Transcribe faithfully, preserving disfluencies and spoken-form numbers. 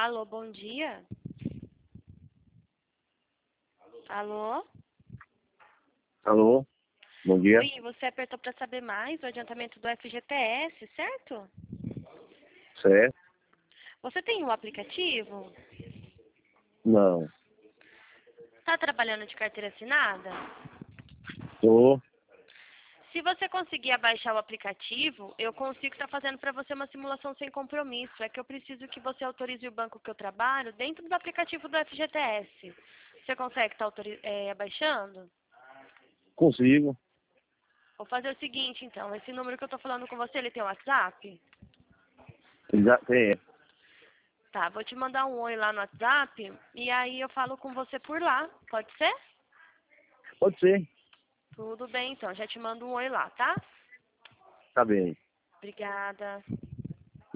Alô, bom dia. Alô? Alô, bom dia. Oi, você apertou para saber mais o adiantamento do F G T S, certo? Certo? Você tem o aplicativo? Não. Está trabalhando de carteira assinada? Tô. Se você conseguir abaixar o aplicativo, eu consigo estar fazendo para você uma simulação sem compromisso. É que eu preciso que você autorize o banco que eu trabalho dentro do aplicativo do F G T S. Você consegue estar autori- é, abaixando? Consigo. Vou fazer o seguinte, então. Esse número que eu estou falando com você, ele tem WhatsApp? Já tem. Tá, vou te mandar um oi lá no WhatsApp e aí eu falo com você por lá. Pode ser? Pode ser. Tudo bem, então. Já te mando um oi lá, tá? Tá bem. Obrigada.